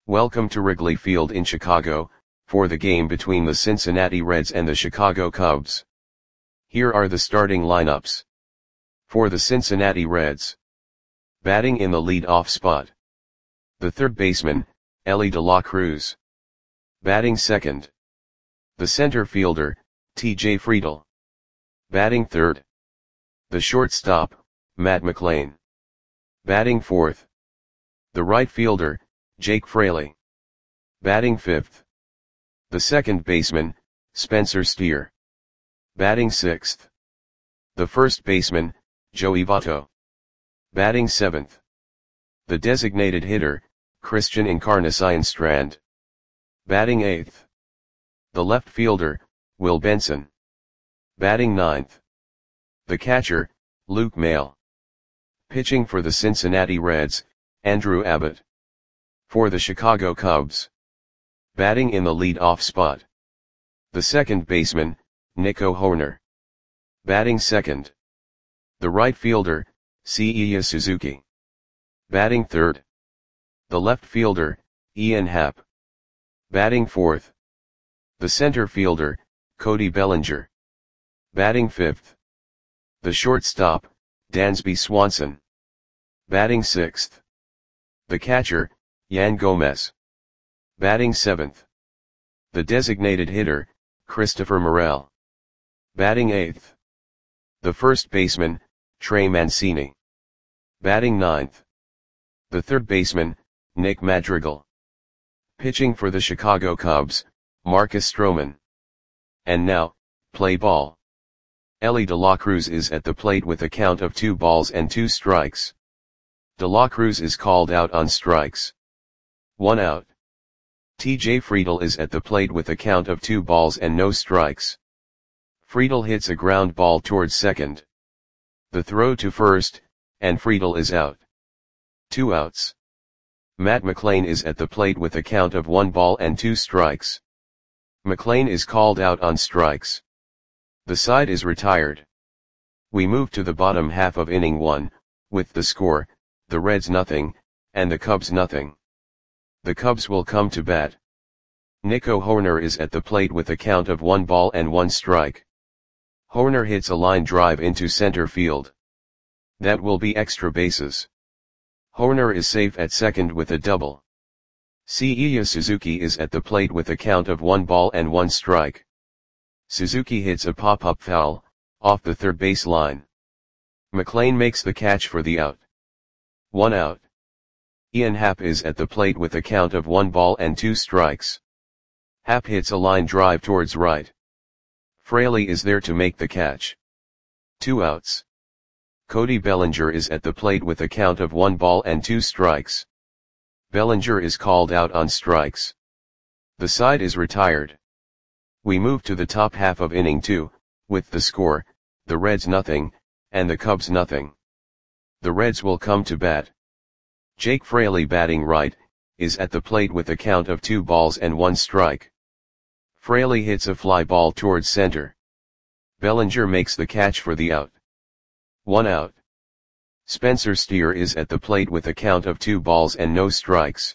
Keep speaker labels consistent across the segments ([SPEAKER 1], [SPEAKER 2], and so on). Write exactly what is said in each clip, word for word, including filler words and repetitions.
[SPEAKER 1] Welcome to Wrigley Field in Chicago, for the game between the Cincinnati Reds and the Chicago Cubs. Here are the starting lineups. For the Cincinnati Reds. Batting in the lead-off spot. The third baseman, Elly De La Cruz. Batting second. The center fielder, T J Friedl. Batting third. The shortstop, Matt McLain. Batting fourth. The right fielder, Jake Fraley. Batting fifth. The second baseman, Spencer Steer. Batting sixth. The first baseman, Joey Votto. Batting seventh. The designated hitter, Christian Encarnacion-Strand. Batting eighth. The left fielder, Will Benson. Batting ninth. The catcher, Luke Maile. Pitching for the Cincinnati Reds, Andrew Abbott. For the Chicago Cubs. Batting in the lead-off spot. The second baseman, Nico Hoerner. Batting second. The right fielder, Seiya Suzuki. Batting third. The left fielder, Ian Happ. Batting fourth. The center fielder, Cody Bellinger. Batting fifth. The shortstop, Dansby Swanson. Batting sixth. The catcher, Yan Gomes. Batting seventh. The designated hitter, Christopher Morel. Batting eighth. The first baseman, Trey Mancini. Batting ninth. The third baseman, Nick Madrigal. Pitching for the Chicago Cubs, Marcus Stroman. And now, play ball. Elly De La Cruz is at the plate with a count of two balls and two strikes. De La Cruz is called out on strikes. One out. T J Friedl is at the plate with a count of two balls and no strikes. Friedl hits a ground ball towards second. The throw to first, and Friedl is out. Two outs. Matt McLain is at the plate with a count of one ball and two strikes. McLain is called out on strikes. The side is retired. We move to the bottom half of inning one, with the score, the Reds nothing, and the Cubs nothing. The Cubs will come to bat. Nico Hoerner is at the plate with a count of one ball and one strike. Hoerner hits a line drive into center field. That will be extra bases. Hoerner is safe at second with a double. Seiya Suzuki is at the plate with a count of one ball and one strike. Suzuki hits a pop-up foul, off the third base line. McLain makes the catch for the out. One out. Ian Happ is at the plate with a count of one ball and two strikes. Happ hits a line drive towards right. Fraley is there to make the catch. Two outs. Cody Bellinger is at the plate with a count of one ball and two strikes. Bellinger is called out on strikes. The side is retired. We move to the top half of inning two, with the score, the Reds nothing, and the Cubs nothing. The Reds will come to bat. Jake Fraley, batting right, is at the plate with a count of two balls and one strike. Fraley hits a fly ball towards center. Bellinger makes the catch for the out. One out. Spencer Steer is at the plate with a count of two balls and no strikes.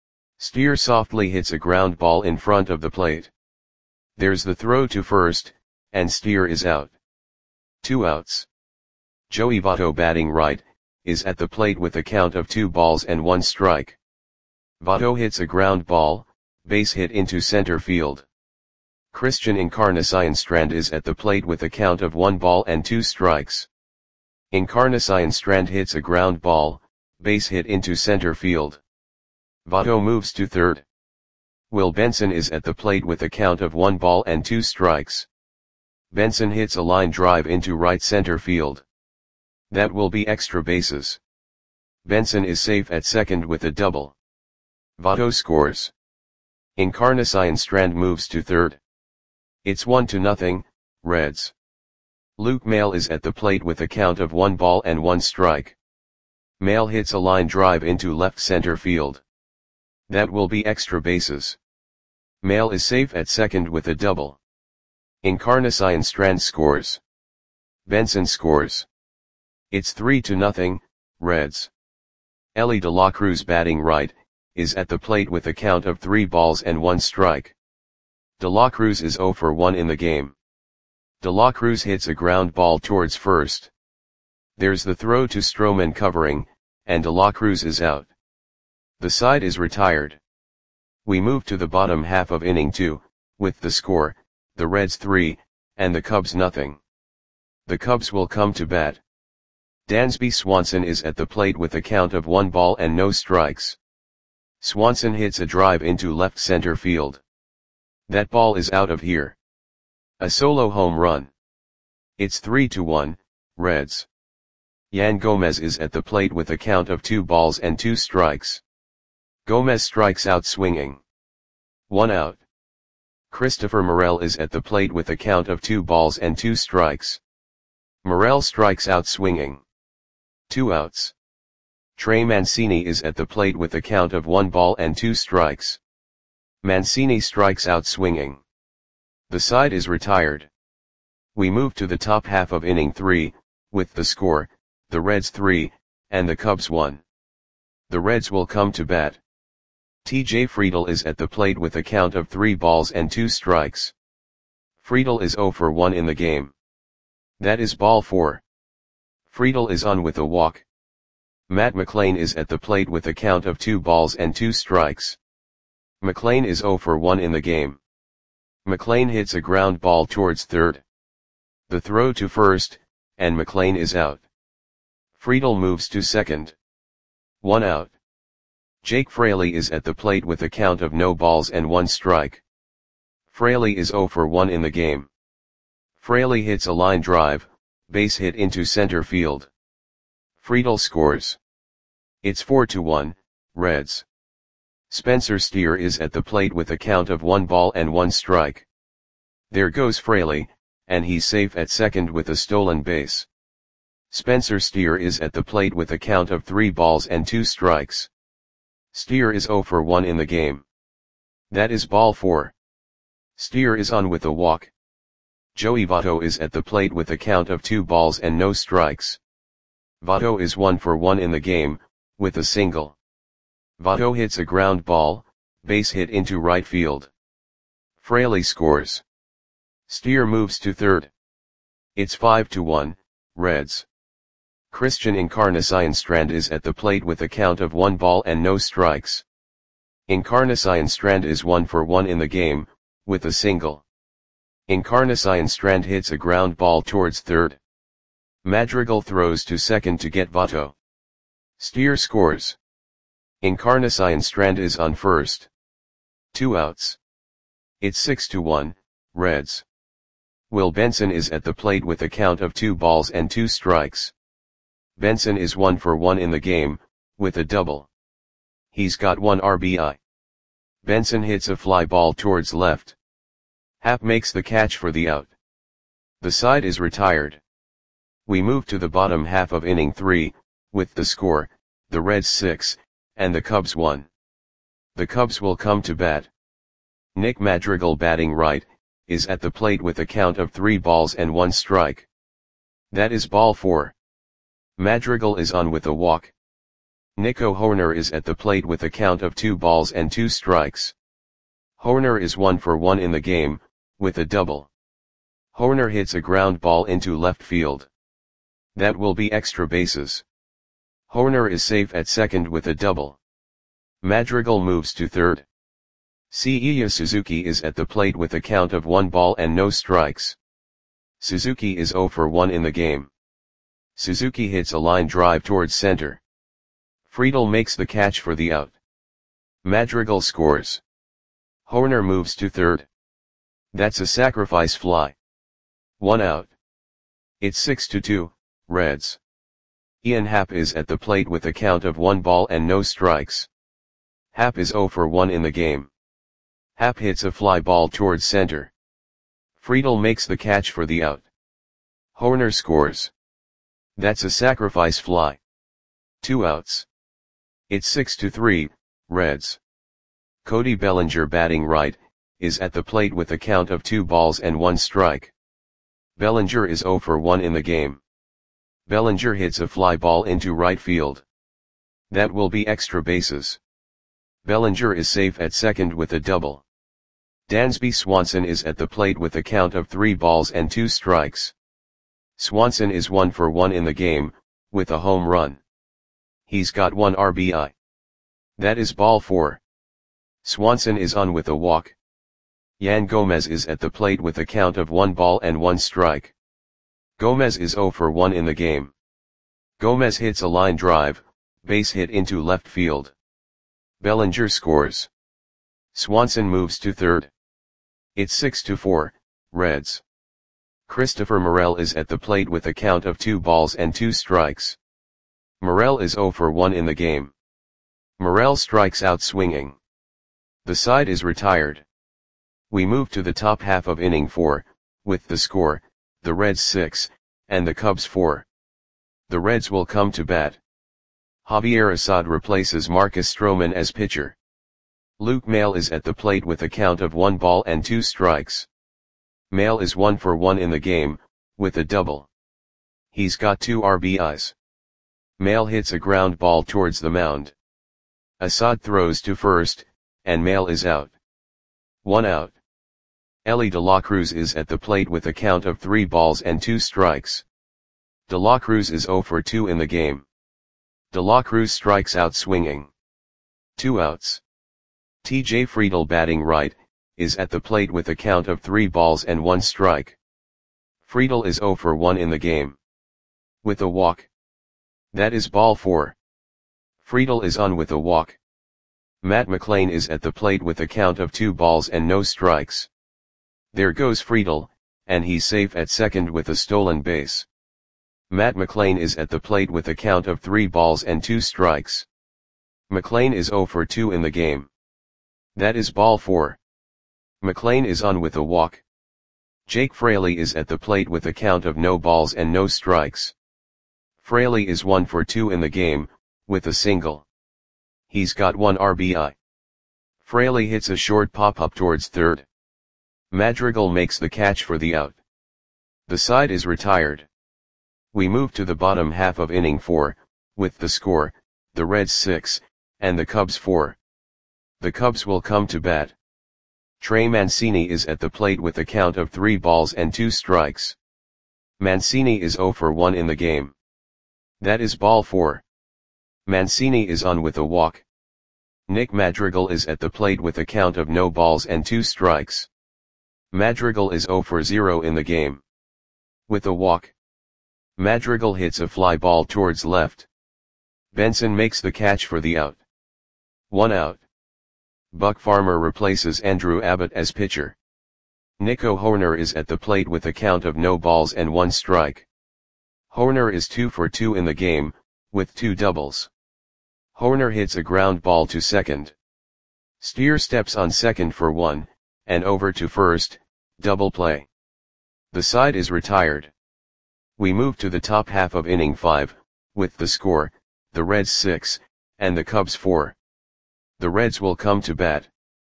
[SPEAKER 1] Steer softly hits a ground ball in front of the plate. There's the throw to first, and Steer is out. Two outs. Joey Votto, batting right, is at the plate with a count of two balls and one strike. Votto hits a ground ball, base hit into center field. Christian Encarnacion-Strand is at the plate with a count of one ball and two strikes. Encarnacion-Strand hits a ground ball, base hit into center field. Votto moves to third. Will Benson is at the plate with a count of one ball and two strikes. Benson hits a line drive into right center field. That will be extra bases. Benson is safe at second with a double. Votto scores. Encarnacion-Strand moves to third. It's one to nothing, Reds. Luke Maile is at the plate with a count of one ball and one strike. Maile hits a line drive into left center field. That will be extra bases. Maile is safe at second with a double. Encarnacion-Strand scores. Benson scores. It's three to nothing, Reds. Elly De La Cruz, batting right, is at the plate with a count of three balls and one strike. De La Cruz is zero for one in the game. De La Cruz hits a ground ball towards first. There's the throw to Stroman covering, and De La Cruz is out. The side is retired. We move to the bottom half of inning two, with the score, the Reds three, and the Cubs nothing. The Cubs will come to bat. Dansby Swanson is at the plate with a count of one ball and no strikes. Swanson hits a drive into left center field. That ball is out of here. A solo home run. It's three to one, Reds. Yan Gomez is at the plate with a count of two balls and two strikes. Gomez strikes out swinging. One out. Christopher Morel is at the plate with a count of two balls and two strikes. Morel strikes out swinging. Two outs. Trey Mancini is at the plate with a count of one ball and two strikes. Mancini strikes out swinging. The side is retired. We move to the top half of inning three, with the score, the Reds three, and the Cubs one. The Reds will come to bat. T J Friedl is at the plate with a count of three balls and two strikes. Friedl is zero for one in the game. That is ball four. Friedl is on with a walk. Matt McLain is at the plate with a count of two balls and two strikes. McLain is zero for one in the game. McLain hits a ground ball towards third. The throw to first, and McLain is out. Friedl moves to second. One out. Jake Fraley is at the plate with a count of no balls and one strike. Fraley is zero for one in the game. Fraley hits a line drive, base hit into center field. Friedl scores. It's four to one, Reds. Spencer Steer is at the plate with a count of one ball and one strike. There goes Fraley, and he's safe at second with a stolen base. Spencer Steer is at the plate with a count of three balls and two strikes. Steer is zero for one in the game. That is ball four. Steer is on with a walk. Joey Votto is at the plate with a count of two balls and no strikes. Votto is one for one in the game, with a single. Votto hits a ground ball, base hit into right field. Fraley scores. Steer moves to third. It's five to one, Reds. Christian Encarnacion-Strand is at the plate with a count of one ball and no strikes. Encarnacion-Strand is one for one in the game, with a single. Encarnacion-Strand hits a ground ball towards third. Madrigal throws to second to get Votto. Steer scores. Encarnacion-Strand is on first. Two outs. It's six to one, Reds. Will Benson is at the plate with a count of two balls and two strikes. Benson is one for one in the game, with a double. He's got one R B I. Benson hits a fly ball towards left. Happ makes the catch for the out. The side is retired. We move to the bottom half of inning three, with the score, the Reds six, and the Cubs one. The Cubs will come to bat. Nick Madrigal batting right, is at the plate with a count of three balls and one strike. That is ball four. Madrigal is on with a walk. Nico Hoerner is at the plate with a count of two balls and two strikes. Hoerner is one for one in the game, with a double. Hoerner hits a ground ball into left field. That will be extra bases. Hoerner is safe at second with a double. Madrigal moves to third. Seiya Suzuki is at the plate with a count of one ball and no strikes. Suzuki is zero for one in the game. Suzuki hits a line drive towards center. Friedl makes the catch for the out. Madrigal scores. Hoerner moves to third. That's a sacrifice fly. One out. It's six to two, Reds. Ian Happ is at the plate with a count of one ball and no strikes. Happ is zero for one in the game. Happ hits a fly ball towards center. Friedl makes the catch for the out. Hoerner scores. That's a sacrifice fly. Two outs. It's six to three, Reds. Cody Bellinger batting right, is at the plate with a count of two balls and one strike. Bellinger is zero for one in the game. Bellinger hits a fly ball into right field. That will be extra bases. Bellinger is safe at second with a double. Dansby Swanson is at the plate with a count of three balls and two strikes. Swanson is one for one in the game, with a home run. He's got one R B I. That is ball four. Swanson is on with a walk. Yan Gomez is at the plate with a count of one ball and one strike. Gomez is zero for one in the game. Gomez hits a line drive, base hit into left field. Bellinger scores. Swanson moves to third. It's six to four, Reds. Christopher Morel is at the plate with a count of two balls and two strikes. Morel is zero for one in the game. Morel strikes out swinging. The side is retired. We move to the top half of inning four, with the score, the Reds six, and the Cubs four. The Reds will come to bat. Javier Assad replaces Marcus Stroman as pitcher. Luke Maile is at the plate with a count of one ball and two strikes. Maile is one for one in the game, with a double. He's got two R B Is. Maile hits a ground ball towards the mound. Assad throws to first, and Maile is out. One out. Elly De La Cruz is at the plate with a count of three balls and two strikes. De La Cruz is zero for two in the game. De La Cruz strikes out swinging. Two outs. T J Friedl, batting right, is at the plate with a count of three balls and one strike. Friedl is zero for one in the game. With a walk. That is ball four. Friedl is on with a walk. Matt McLain is at the plate with a count of two balls and no strikes. There goes Friedl, and he's safe at second with a stolen base. Matt McLain is at the plate with a count of three balls and two strikes. McLain is zero for two in the game. That is ball four. McLain is on with a walk. Jake Fraley is at the plate with a count of no balls and no strikes. Fraley is one for two in the game, with a single. He's got one R B I. Fraley hits a short pop-up towards third. Madrigal makes the catch for the out. The side is retired. We move to the bottom half of inning four, with the score, the Reds six, and the Cubs four. The Cubs will come to bat. Trey Mancini is at the plate with a count of three balls and two strikes. Mancini is zero for one in the game. That is ball four. Mancini is on with a walk. Nick Madrigal is at the plate with a count of no balls and two strikes. Madrigal is zero for zero in the game. With a walk. Madrigal hits a fly ball towards left. Benson makes the catch for the out. One out. Buck Farmer replaces Andrew Abbott as pitcher. Nico Hoerner is at the plate with a count of no balls and one strike. Hoerner is two for two in the game, with two doubles. Hoerner hits a ground ball to second. Steer steps on second for one, and over to first, double play. The side is retired. We move to the top half of inning five, with the score, the Reds six, and the Cubs four. The Reds will come to bat.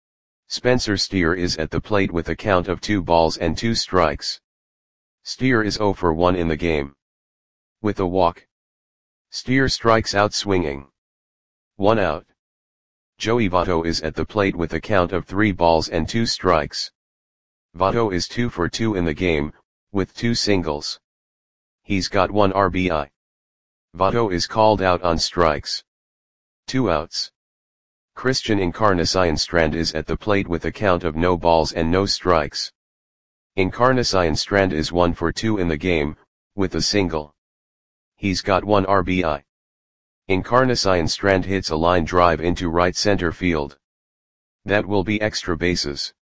[SPEAKER 1] Spencer Steer is at the plate with a count of two balls and two strikes. Steer is zero for one in the game. With a walk. Steer strikes out swinging. One out. Joey Votto is at the plate with a count of three balls and two strikes. Votto is two for two in the game, with two singles. He's got one R B I. Votto is called out on strikes. Two outs. Christian Encarnacion-Strand is at the plate with a count of no balls and no strikes. Encarnacion-Strand is one for two in the game, with a single. He's got one R B I. Encarnacion-Strand hits a line drive into right center field. That will be extra bases.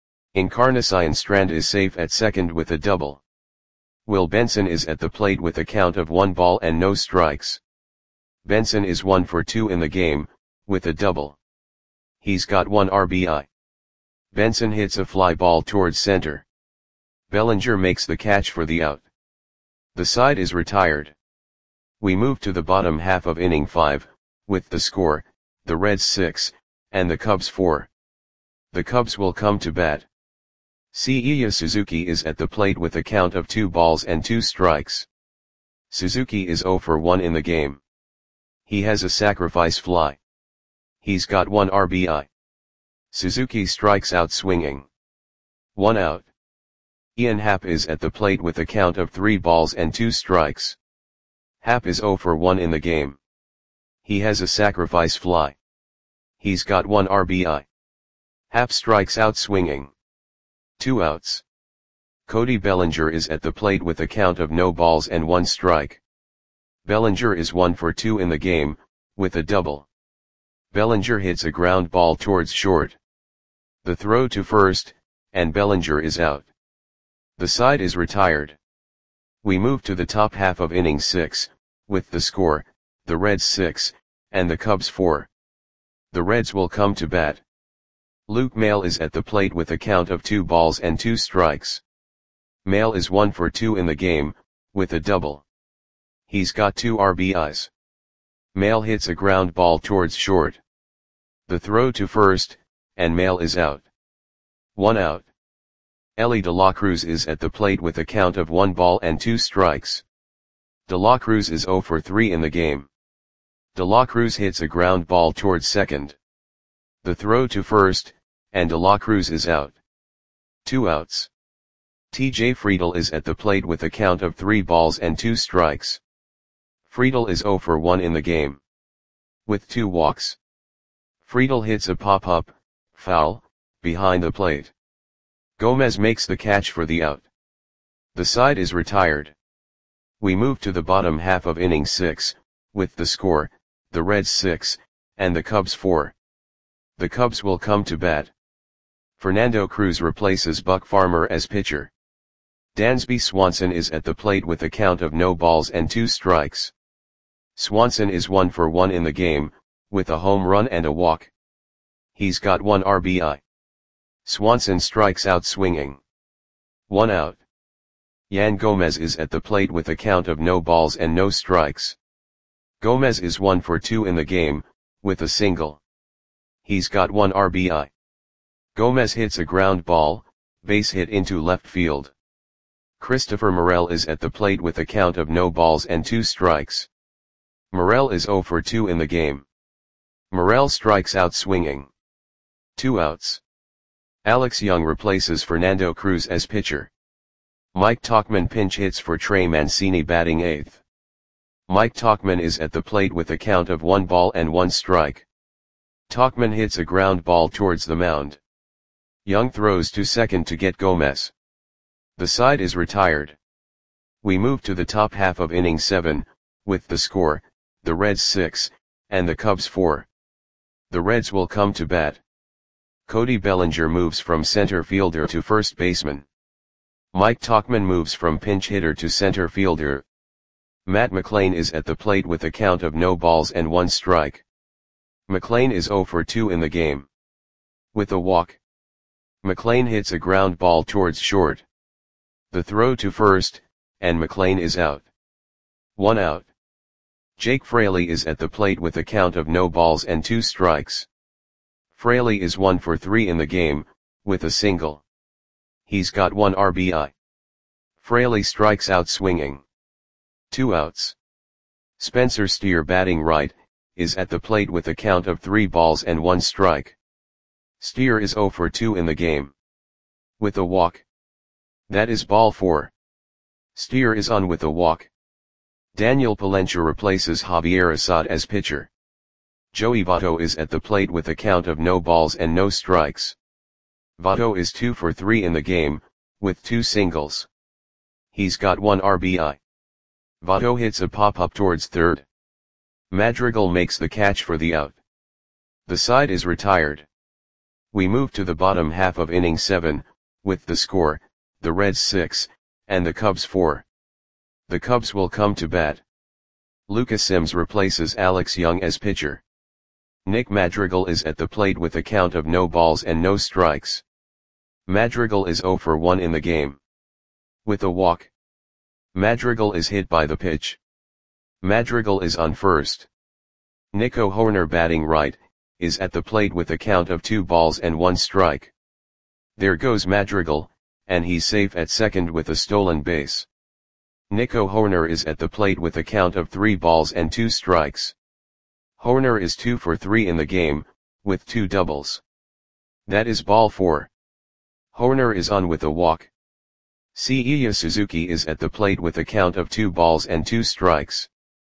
[SPEAKER 1] Encarnacion-Strand is safe at second with a double. Will Benson is at the plate with a count of one ball and no strikes. Benson is one for two in the game, with a double. He's got one R B I. Benson hits a fly ball towards center. Bellinger makes the catch for the out. The side is retired. We move to the bottom half of inning five, with the score, the Reds six, and the Cubs four. The Cubs will come to bat. Seiya Suzuki is at the plate with a count of two balls and two strikes. Suzuki is zero for one in the game. He has a sacrifice fly. He's got one R B I. Suzuki strikes out swinging. One out. Ian Happ is at the plate with a count of three balls and two strikes. Happ is zero for one in the game. He has a sacrifice fly. He's got one R B I. Happ strikes out swinging. Two outs. Cody Bellinger is at the plate with a count of no balls and one strike. Bellinger is one for two in the game, with a double. Bellinger hits a ground ball towards short. The throw to first, and Bellinger is out. The side is retired. We move to the top half of inning six, with the score, the Reds six, and the Cubs four. The Reds will come to bat. Luke Maile is at the plate with a count of two balls and two strikes. Maile is one for two in the game, with a double. He's got two R B Is. Maile hits a ground ball towards short. The throw to first, and Maile is out. One out. Elly De La Cruz is at the plate with a count of one ball and two strikes. De La Cruz is zero for three in the game. De La Cruz hits a ground ball towards second. The throw to first, and De La Cruz is out. Two outs. T J Friedl is at the plate with a count of three balls and two strikes. Friedl is zero for one in the game. With two walks. Friedl hits a pop-up, foul, behind the plate. Gomez makes the catch for the out. The side is retired. We move to the bottom half of inning six, with the score, the Reds six, and the Cubs four. The Cubs will come to bat. Fernando Cruz replaces Buck Farmer as pitcher. Dansby Swanson is at the plate with a count of no balls and two strikes. Swanson is one for one in the game, with a home run and a walk. He's got one R B I. Swanson strikes out swinging. One out. Yan Gomez is at the plate with a count of no balls and no strikes. Gomez is one for two in the game, with a single. He's got one R B I. Gomez hits a ground ball, base hit into left field. Christopher Morel is at the plate with a count of no balls and two strikes. Morel is zero for two in the game. Morel strikes out swinging. Two outs. Alex Young replaces Fernando Cruz as pitcher. Mike Tauchman pinch hits for Trey Mancini batting eighth. Mike Tauchman is at the plate with a count of one ball and one strike. Tauchman hits a ground ball towards the mound. Young throws to second to get Gomez. The side is retired. We move to the top half of inning seven, with the score, the Reds six, and the Cubs four. The Reds will come to bat. Cody Bellinger moves from center fielder to first baseman. Mike Tauchman moves from pinch hitter to center fielder. Matt McLain is at the plate with a count of no balls and one strike. McLain is zero for two in the game. With a walk. McLain hits a ground ball towards short. The throw to first, and McLain is out. One out. Jake Fraley is at the plate with a count of no balls and two strikes. Fraley is one for three in the game, with a single. He's got one R B I. Fraley strikes out swinging. Two outs. Spencer Steer batting right, is at the plate with a count of three balls and one strike. Steer is zero for two in the game. With a walk. That is ball four. Steer is on with a walk. Daniel Palencia replaces Javier Assad as pitcher. Joey Votto is at the plate with a count of no balls and no strikes. Votto is two for three in the game, with two singles. He's got one R B I. Votto hits a pop-up towards third. Madrigal makes the catch for the out. The side is retired. We move to the bottom half of inning seven, with the score, the Reds six, and the Cubs four. The Cubs will come to bat. Lucas Sims replaces Alex Young as pitcher. Nick Madrigal is at the plate with a count of no balls and no strikes. Madrigal is zero for one in the game. With a walk. Madrigal is hit by the pitch. Madrigal is on first. Nico Hoerner batting right, is at the plate with a count of two balls and one strike. There goes Madrigal, and he's safe at second with a stolen base. Nico Hoerner is at the plate with a count of three balls and two strikes. Horner is two for three in the game, with two doubles. That is ball four. Horner is on with a walk. Seiya Suzuki is at the plate with a count of two balls and two strikes.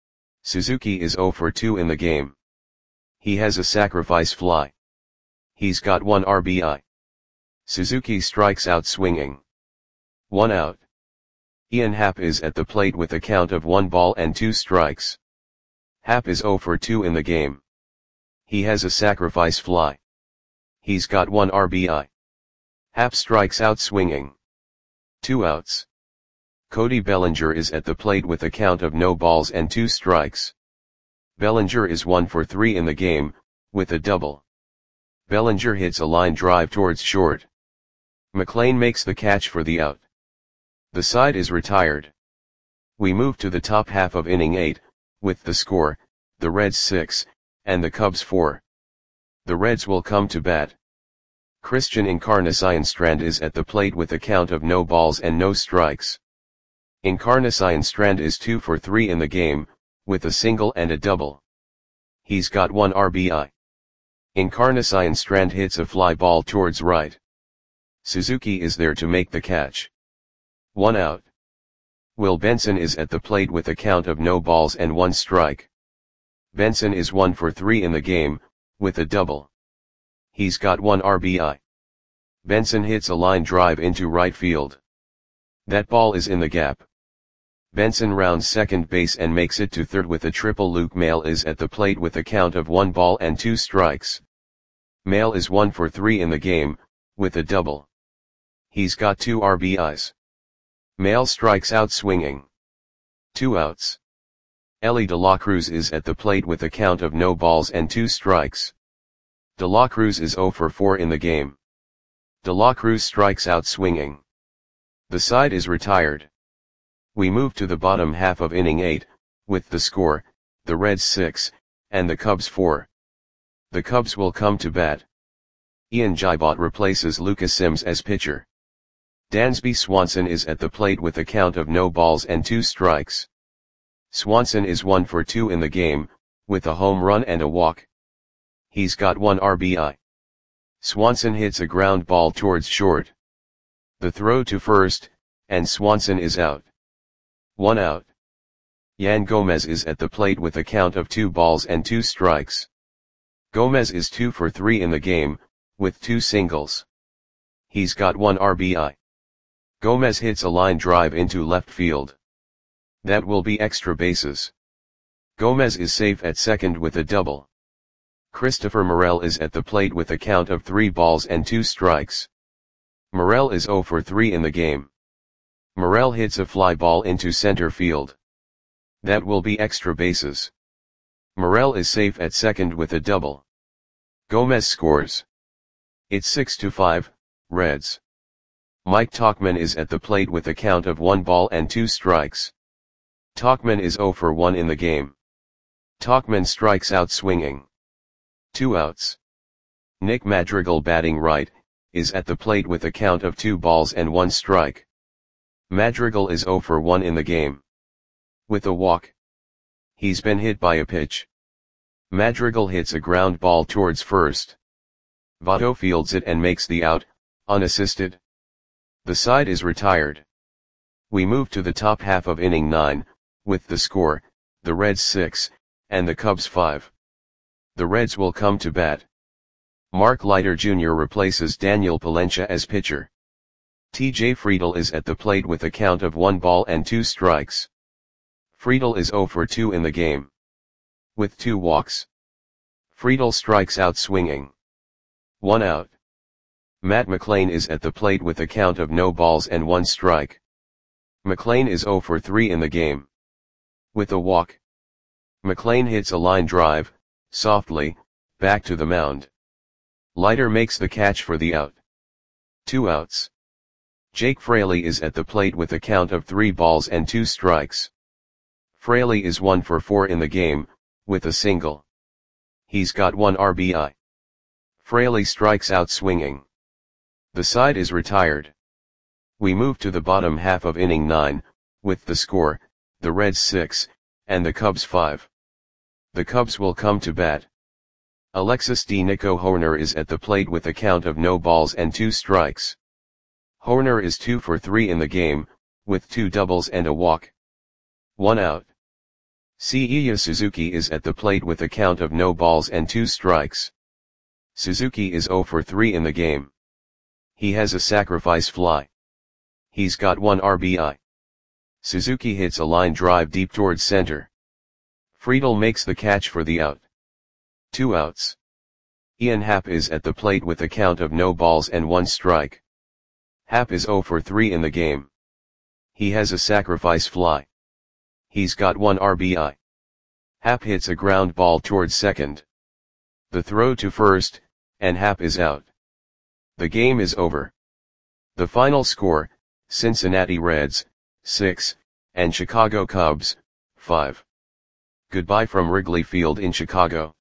[SPEAKER 1] Suzuki is zero for two in the game. He has a sacrifice fly. He's got one R B I. Suzuki strikes out swinging. One out. Ian Happ is at the plate with a count of one ball and two strikes. Happ is zero for two in the game. He has a sacrifice fly. He's got one R B I. Happ strikes out swinging. Two outs. Cody Bellinger is at the plate with a count of no balls and two strikes. Bellinger is one for three in the game, with a double. Bellinger hits a line drive towards short. McLean makes the catch for the out. The side is retired. We move to the top half of inning eight, with the score, the Reds six, and the Cubs four. The Reds will come to bat. Christian Encarnacion-Strand is at the plate with a count of no balls and no strikes. Encarnacion-Strand is two for three in the game, with a single and a double. He's got one R B I. Encarnacion-Strand hits a fly ball towards right. Suzuki is there to make the catch. One out. Will Benson is at the plate with a count of no balls and one strike. Benson is one for three in the game, with a double. He's got one R B I. Benson hits a line drive into right field. That ball is in the gap. Benson rounds second base and makes it to third with a triple. Luke Maile is at the plate with a count of one ball and two strikes. Maile is one for three in the game, with a double. He's got two R B Is. Maile strikes out swinging. Two outs. Elly De La Cruz is at the plate with a count of no balls and two strikes. De La Cruz is zero for four in the game. De La Cruz strikes out swinging. The side is retired. We move to the bottom half of inning eight, with the score, the Reds six, and the Cubs four. The Cubs will come to bat. Ian Gibot replaces Lucas Sims as pitcher. Dansby Swanson is at the plate with a count of no balls and two strikes. Swanson is one for two in the game, with a home run and a walk. He's got one R B I. Swanson hits a ground ball towards short. The throw to first, and Swanson is out. One out. Yan Gomez is at the plate with a count of two balls and two strikes. Gomez is two for three in the game, with two singles. He's got one R B I. Gomez hits a line drive into left field. That will be extra bases. Gomez is safe at second with a double. Christopher Morel is at the plate with a count of three balls and two strikes. Morel is zero for three in the game. Morel hits a fly ball into center field. That will be extra bases. Morel is safe at second with a double. Gomez scores. It's six to five, Reds. Mike Tauchman is at the plate with a count of one ball and two strikes. Tauchman is zero for one in the game. Tauchman strikes out swinging. Two outs. Nick Madrigal, batting right, is at the plate with a count of two balls and one strike. Madrigal is zero for one in the game. With a walk. He's been hit by a pitch. Madrigal hits a ground ball towards first. Votto fields it and makes the out, unassisted. The side is retired. We move to the top half of inning nine, with the score, the Reds six, and the Cubs five. The Reds will come to bat. Mark Leiter Junior replaces Daniel Palencia as pitcher. T J Friedl is at the plate with a count of one ball and two strikes. Friedl is zero for two in the game. With two walks. Friedl strikes out swinging. One out. Matt McLain is at the plate with a count of no balls and one strike. McLain is zero for three in the game. With a walk. McLain hits a line drive, softly, back to the mound. Leiter makes the catch for the out. Two outs. Jake Fraley is at the plate with a count of three balls and two strikes. Fraley is one for four in the game, with a single. He's got one R B I. Fraley strikes out swinging. The side is retired. We move to the bottom half of inning nine, with the score, the Reds six, and the Cubs five. The Cubs will come to bat. Alexis D. Nico Hoerner is at the plate with a count of no balls and two strikes. Hoerner is two for three in the game, with two doubles and a walk. One out. Seiya Suzuki is at the plate with a count of no balls and two strikes. Suzuki is zero for three in the game. He has a sacrifice fly. He's got one R B I. Suzuki hits a line drive deep towards center. Friedl makes the catch for the out. Two outs. Ian Happ is at the plate with a count of no balls and one strike. Happ is zero for three in the game. He has a sacrifice fly. He's got one R B I. Happ hits a ground ball towards second. The throw to first, and Happ is out. The game is over. The final score, Cincinnati Reds, six, and Chicago Cubs, five. Goodbye from Wrigley Field in Chicago.